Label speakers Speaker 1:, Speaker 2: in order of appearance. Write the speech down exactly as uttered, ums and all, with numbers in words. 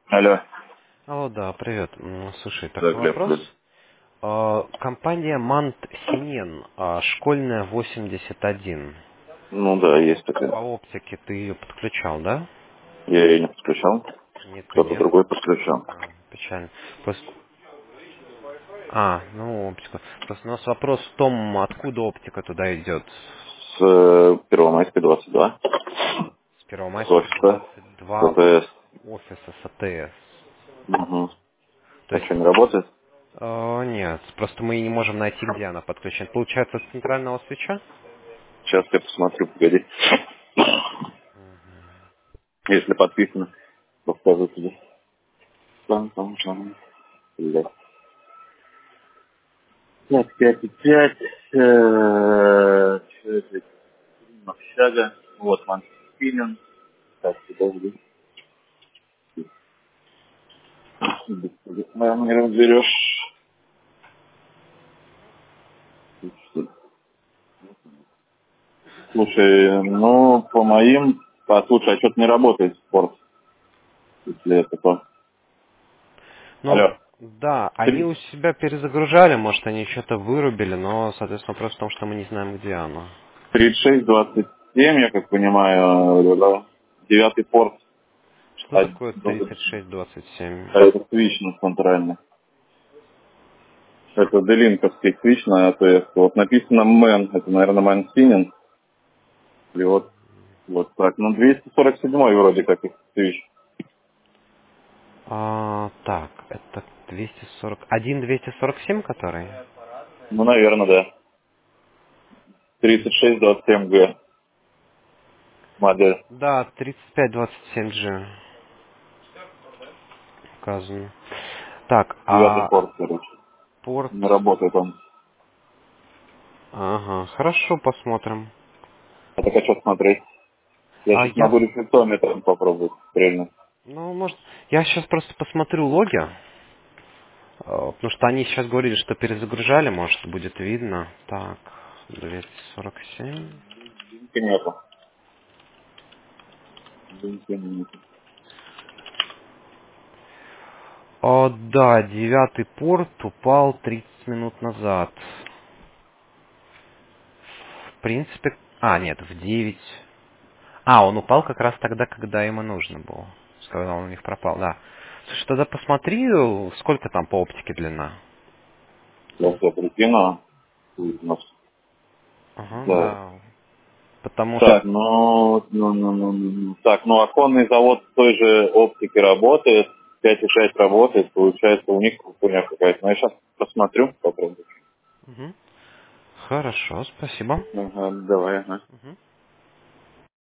Speaker 1: Алло.
Speaker 2: Алло, да, привет. М, Слушай,
Speaker 1: Да,
Speaker 2: такой
Speaker 1: Глеб,
Speaker 2: вопрос.
Speaker 1: привет.
Speaker 2: А, Компания Мант Синен, а, школьная восемьдесят один.
Speaker 1: Ну да, есть
Speaker 2: По
Speaker 1: такая.
Speaker 2: оптике ты ее подключал, да?
Speaker 1: Я ее не подключал.
Speaker 2: Нет, ты
Speaker 1: Кто-то
Speaker 2: нет.
Speaker 1: другой подключал.
Speaker 2: А, Печально. Просто... А, ну оптика. Просто у нас вопрос в том, откуда оптика туда идет.
Speaker 1: С э, Первомайской двадцать два.
Speaker 2: С
Speaker 1: С
Speaker 2: Первомайской
Speaker 1: офиса.
Speaker 2: двадцать
Speaker 1: С
Speaker 2: два
Speaker 1: АТС.
Speaker 2: офиса с АТС.
Speaker 1: Угу.
Speaker 2: То
Speaker 1: А
Speaker 2: есть...
Speaker 1: что, не работает?
Speaker 2: э, нет, просто мы не можем найти, где она подключена. Получается, от центрального свеча?
Speaker 1: Сейчас я посмотрю, погоди. Если подписано, то скажу тебе. Там, там, там. Блядь. пять, пять и пять. Э, что это? Общага. Вот, Манспинин. Так, подожди. Наверное, не разберешь. Слушай, ну, по моим... А, слушай, а что-то не работает спорт, если это то.
Speaker 2: Ну,
Speaker 1: Алло.
Speaker 2: да, они
Speaker 1: Три-
Speaker 2: у себя перезагружали, может, они что-то вырубили, но, соответственно, вопрос в том, что мы не знаем, где оно.
Speaker 1: тридцать шесть двадцать семь, я как понимаю, да. Девятый порт.
Speaker 2: Что
Speaker 1: А,
Speaker 2: такое
Speaker 1: ну,
Speaker 2: тридцать шесть двадцать семь?
Speaker 1: а это свич на центральный. Это делинковский свич на АТС. Вот написано мэн, это, наверное, мэн И вот, вот так. Ну, двести сорок семь вроде как их свич.
Speaker 2: А, так, это двести сорок... один двести сорок семь, который?
Speaker 1: Ну, наверное, да. тридцать шесть двадцать семь гэ модель.
Speaker 2: Да, тридцать пять двадцать семь джи указано. Так,
Speaker 1: Девятый
Speaker 2: а
Speaker 1: порт, короче.
Speaker 2: порт...
Speaker 1: Не работает он.
Speaker 2: Ага, хорошо, посмотрим.
Speaker 1: А так а что смотреть? Я
Speaker 2: А
Speaker 1: сейчас
Speaker 2: я...
Speaker 1: могу рефлекторметром попробовать стрельнуть.
Speaker 2: Ну, может... Я сейчас просто посмотрю логи, э, потому что они сейчас говорили, что перезагружали, может, будет видно. Так, двести сорок семь.
Speaker 1: Бензинки нету. Бензинки нету.
Speaker 2: О, да, девятый порт упал тридцать минут назад. В принципе... А, нет, в девять. А, он упал как раз тогда, когда ему нужно было. Когда он у них пропал, да. Слушай, тогда посмотри, сколько там по оптике длина.
Speaker 1: Сейчас я прикину. Будет у нас.
Speaker 2: Ага,
Speaker 1: Да.
Speaker 2: да. Потому что...
Speaker 1: Так, ну, ну, ну, ну, ну, ну. Так, ну, оконный завод с той же оптикой работает. пять и шесть работает. Получается, у них хуйня какая-то. Ну, я сейчас посмотрю, попробую.
Speaker 2: Мгм. Хорошо, спасибо.
Speaker 1: Ага, давай, ага.
Speaker 2: Мгм.